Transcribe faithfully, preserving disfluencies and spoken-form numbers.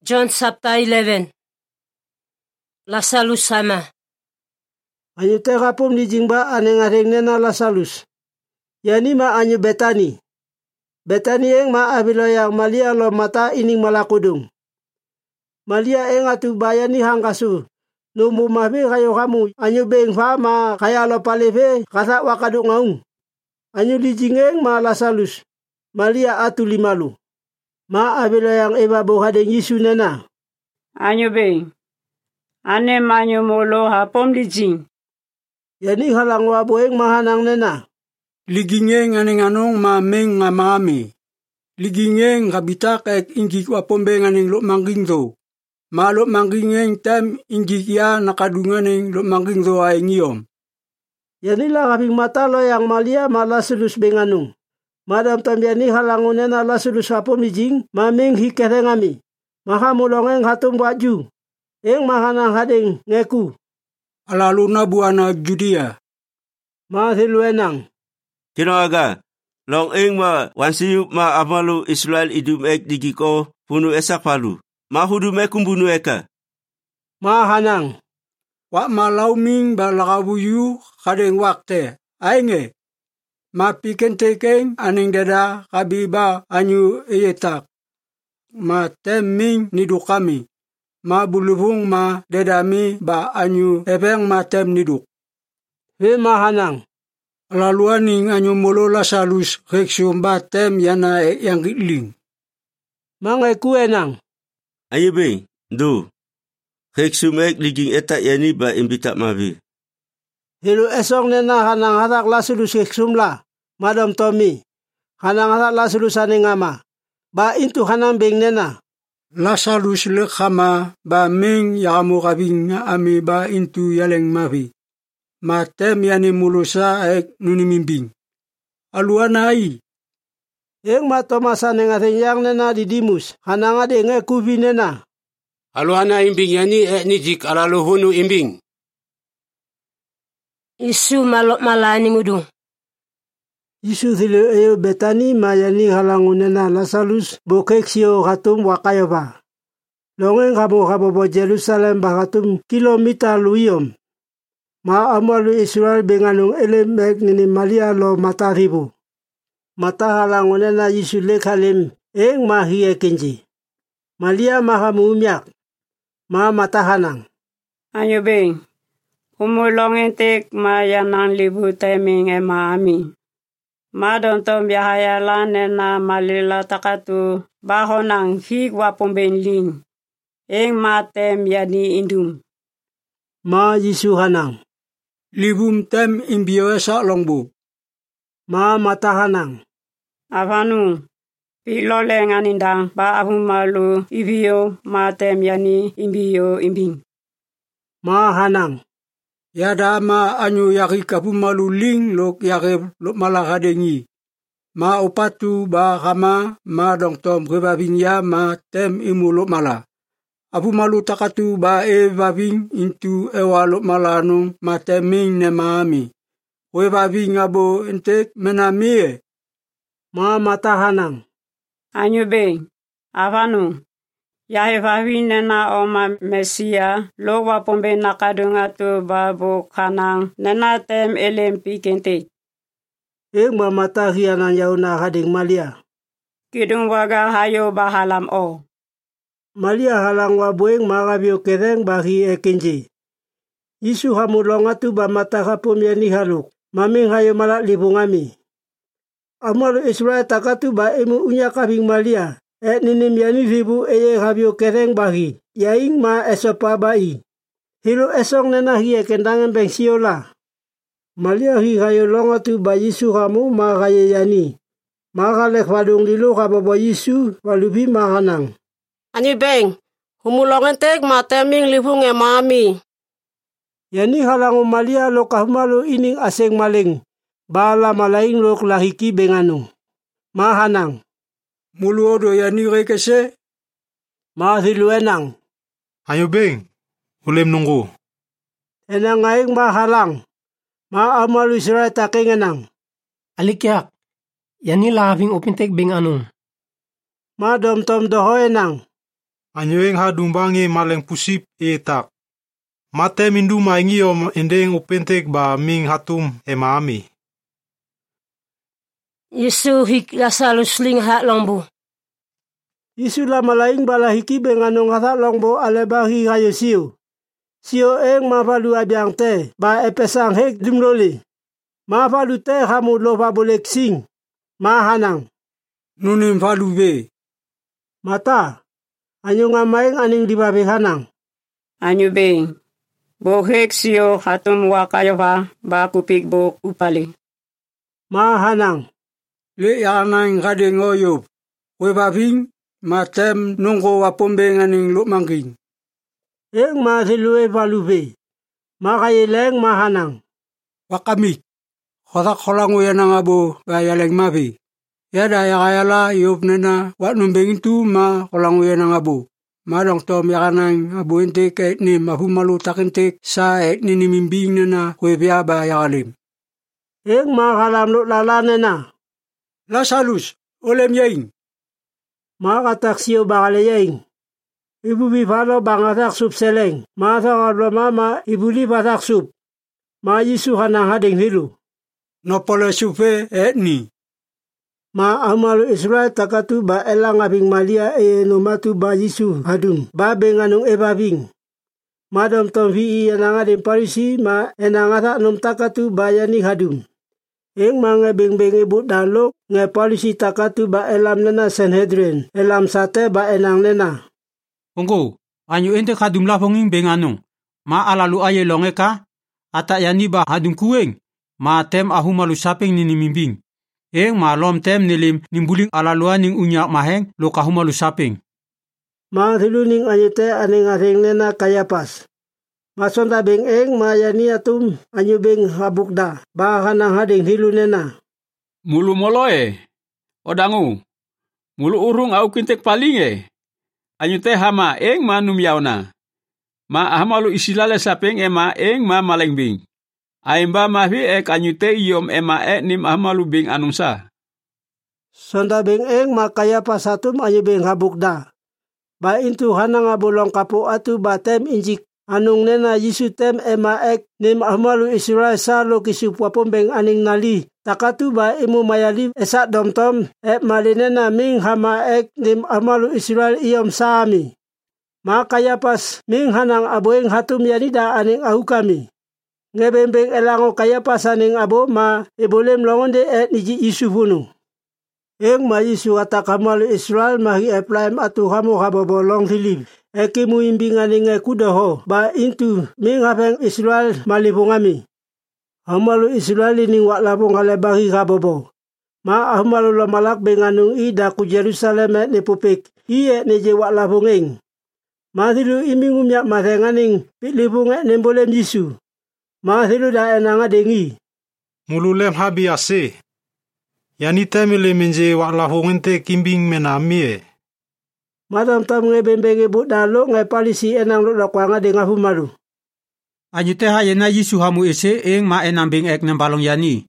John chapter eleven. Lazarus sama. Anyu tega pum di jingba ane ngareng nena Lazarus. Yani ma anyu Betani. Betani eng ma abilo yang Malia lo mata ining malakudung. Malia eng atu bayani hangkasu. Numu mahbi kayo kamu anyu beng fa ma kaya lo paleve kata wakadung ngaung. Anyu di jingeng ma Lazarus. Malia atu limalu. Ma abilo yang eba bohadeng Yesu nena. Anyo beng. Ane manyo molo hapom di jing. Yani halang wa boeng mahanang nena. Ligingeng aneng anong mameng nga mami. Ligingeng kabitak ek injik wapombe nganeng lo mangging do. Ma lo manggingeng tem injik ya nakadunganeng lo mangging do ay ngiyom. Yani lang abing mata lo yang Malia ma Lazarus benganung. Madam tambiani halangun nena Lazarus hapom di jing mameng hikerengami. Maha mulongeng hatum waju. Eng mahanang hadeng ngeku. Alalu na buana Judea. Ma thiluenang. Kinaga, long eng ma wansiyu ma amalu Israel idum ek digiko punu esak palu. Ma hudum ek kumbunu eka. Ma hanang. Wak malauming ba lakabuyu kadeng wakte. Ainge. Ma pikentekeng aning dada kabiba anyu eyetak. Ma teming niduk kami. Ma bulubung ma dedami ba anyu ebeng ma tem niduk. He ma hanang. Laluaning anyu molo Lazarus reksum ba tem yana yang gitling. Mangai kuenang. Ayo beng, do. Reksum ek liging etak yani ba imbitak mabi. Hilu esong nena hanang hatak Lazarus reksum la. Madam Tommy. Hanang hatak Lazarus ane ngama. Ba intu hanang beng nena. Lazarus lekhama ba ming yamu kabing ami ba intu yaleng mavi. Ma tem yani mulusa ek nunimimbing. Aluana ai. Eng ma Tomasa nengateng yang nena Didimus. Hanang ade nge kubi nena. Aluana imbing yani ek nijik alalu hunu imbing. Isu malok malani ngudung. Isu thilu eyo Betani ma yani halangun nena Lazarus bokek siyo hatum wakayo ba. Longeng kabo kabo bo Jerusalem ba hatum kilomita luyom. Ma amalu Israel benganung elemek nini Malia lo mata ribu. Mata halangun nena Yesu lekhalim eng ma hiye kenji. Malia maha muumyak. Ma mata hanang. Anyo beng. Kumulongin tek ma yanang libu teming e maami. Madon tom biahaya la nena malila takatu bahonang hig wapomben ling. Eng matem yani indum. Ma Yesu hanang. Libum tem imbiyosa longbu. Ma mata hanang. Avanu. Piloleng anindang ba ahumalu ibiyo matem yani imbiyo imbing. Ma hanang. Yada ma anyu yaki kapumalu ling lok yaki lok malakadengi. Ma upatu ba kama ma dong tom kebabing ya ma tem imu lok mala. Apu malu takatu ba e babing intu ewa lok mala nung ma teming ne maami. We babing abo entek menamie. Ma mata hanang. Anyu beng. Avanu. Yahe vavi nena oma Mesia lo wapombe nakadunga tu babu kanang nena tem elempi kente. Eng ma mata hianan yauna hading Malia. Kidung waga hayo bahalam o. Malia halang wa boeng magabio kereng bahi ekenji. Isu hamulonga tu ba mata kapum yani haluk. Maming hayo malak libungami. Amalu Israel takatu ba emu unya kabing Malia. Et ninim yani ribu eye habio kereng bahi. Yaing ma esopa bai. Hilu esong nena hiye kendangan beng siola. Malia hi hayo longa tu ba Yesu kamu ma haye yani. Ma kalek wadung lilu kabo ba Yesu walubi ma hanang. Ani beng. Humulongan tek mateming libung e mami. Yani halangu Malia lo kahumalu ining aseng maling. Bala malaing lo lahiki benganu. Ma hanang. Mulu odo yani rekese. Ma thiluenang. Ayo beng, ulem nunggu. Enang aing ma halang. Ma amalu Israel takengenang. Alikyak, yani labing upintek beng anong. Ma dom tom doho enang. Anyoeng hadumbangi maleng pusip etak. Mate mindu maingiyom endeng upentek ba ming hatum emaami. Yesu hik Lazarus ling hak longbo. Yesu la malaing bala hiki benganong hathak longbo alebahi hayo siyo. Siyo eng mafalu abiang te ba epesang hek dimloli. Mafalu te hamu lofa bolek sing. Mahanang. Nunim falu be. Mata. Anyo ngamaing aning dibabe hanang. Anyo beng. Bo hek siyo hatum wakayo ba ba kupik bo upali. Mahanang. Le yanang kadeng oyop. Webabing matem nungko wapombeng aning lukmangking. Eng ma silue falu be. Makayeleng mahanang. Wakamik. Khodak kholang uyanang abo bayaleng mabi. Yada yakayala yop nena wat numbeng itu ma kholang uyanang abo. Madong tom yakanang abo entek et ni mahumalu takentek sa et ni nimimbing nena webya ba yakalim. Eng ma kalam luk lala nena. Lazarus, olem yaing. Ma katak siyo bakale yaing. Ibu bifalo bangatak sup seleng. Ma thakadwa mama ibu li batak sup. Ma Yesu hanang hading hilu. Nopole supe et ni. Ma amalu Israel takatu ba elang abing Malia e nomatu ba Yesu hadum. Ba benganung ebabing. Madam tom vi yanang ading parisi ma enangatak nom takatu ba yani hadum. Eng mga beng-beng ibu dalok nge polisi takatu ba elam nena Sanhedrin. Elam sate ba enang nena. Ongko, anyo ente kadum laponging benganong. Ma alalu aye longeka. Ata yani ba hadum kueng. Ma tem ahu malu sapeng nini mimbing. Eng ma lom tem nilim nimbuling alaluan ning unyak maheng lo kahu malu sapeng. Ma thiluning anyute aning ating nena Kayapas. Masonda beng eng ma yani atum anyo beng habukda. Ba hanang hading hilu nena. Mulu moloe. Odangu. Mulu urung au kintek palinge. Anyo te hama eng ma numyaw na. Ma ahamalu isilale sapeng ema eng ma malengbing. Aimba mahi ek anyo te iyom ema ek nim ahamalu bing anungsa. Sonda beng eng ma Kayapas atum anyo beng habukda. Ba intu hanang abolong kapo atu ba tem injik. Anung nena Yesu tem ema ek nim ahmalu Israel sa lo kisupuapombeng aning nali. Takatu ba imu mayali esak domtom ek malinena ming hama ek nim ahmalu Israel iyom saami. Ma Kayapas ming hanang aboeng hatum yanida aning ahu kami. Ngebembeng elango Kayapas aning abo ma ibolem longonde ek niji Yesu bunu. Eng ma Yesu atak hamalu Israel mahi eplaim atu hamo habobolong hilib. Eki muimbinganing ekudaho ba intu ming hapeng Israel malibungami. Hamalu Israel ini wak labung halebahi habobo. Ma ahmalu lomalak benganung ida ku Jerusalem et nipupik. Iye neje wak labunging. Ma thilu imingum yak mathenganing pitlibung et nimbolem Yesu. Ma thilu da enanga dengi. Mululem habi ase. Yani temile menje wak labungin te kimbing menamie. Madam tam ngebembeng ibu dalok ngai palisi enang luk lakwanga denga humalu. Anyo te hayena Yesu hamu ese eng ma enambing ek nembalong yani.